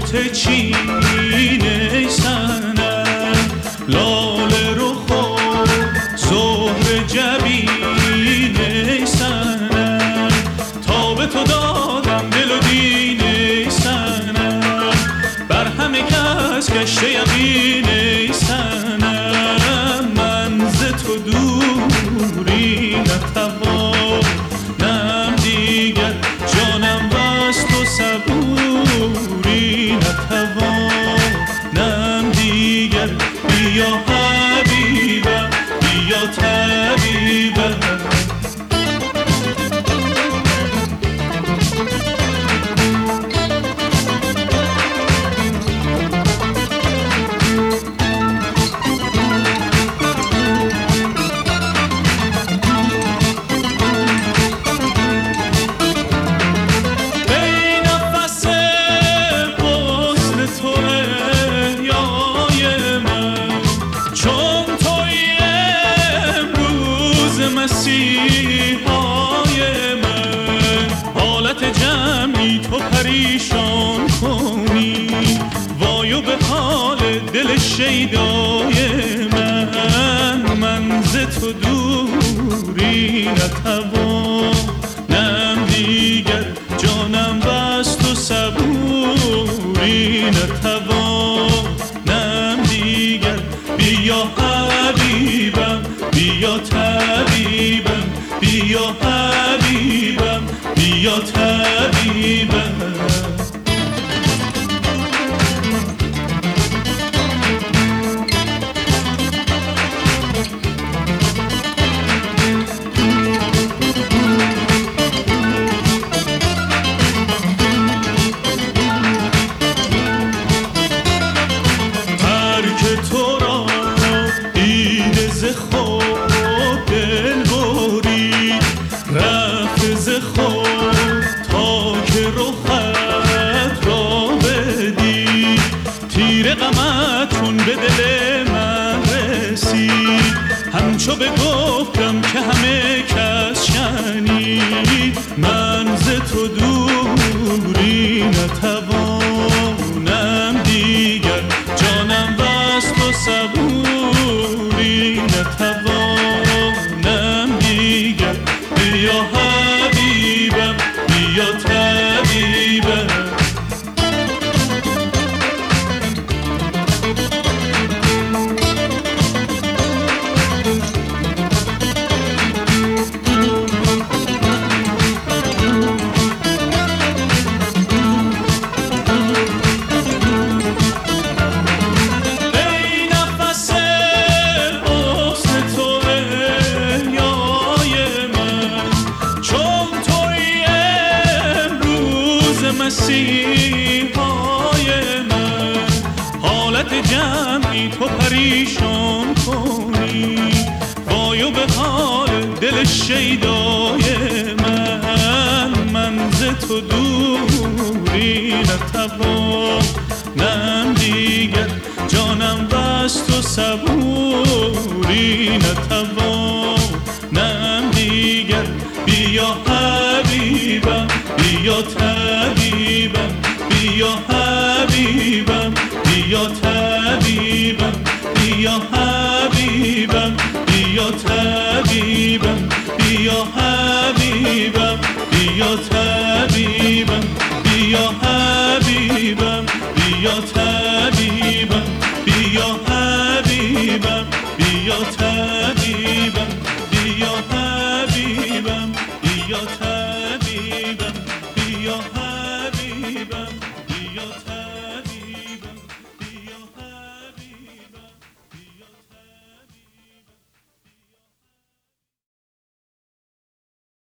بخت چینه سنم لاله رخ و زهر جبینه سنم تا به تو دادم دل و دینه سنم بر همه کس گشته یقینه سنم من ز تو دوری نتوانم دیگر جانم بست و صبوری نتوانم دیگر بیا حبیبم بیا طبیبم مسیحای من حالت جمعی تو پریشان کنی وایو به حال دل شیدای من ز تو دوری نتوانم دیگر جانم بست و صبوری نتوانم دیگر بیا حبیبم بیا طبیبم بیا حبیبم بیا طبیبم هر که تو را دیده ز خود دل برید رفت ز خود تا که رخت را بدید تیر غمت چون به دل من رسید همچو بگفتم که همه کس شنید من ز تو دوری نتوانم دیگر جانم بست و صبوری نتوانم دیگر بیا حبیبم بیا طبیبم مسیحای من حالت جمعی تو پریشان کنی وایو به حال دل شیدای من ز تو دوری نتوانم دیگر جانم بست و صبوری نتوانم دیگر بیا حبیبم بیا طبیبم بیا حبیبم بیا طبیبم بیا حبیبم بیا طبیبم بیا حبیبم بیا طبیبم بیا حبیبم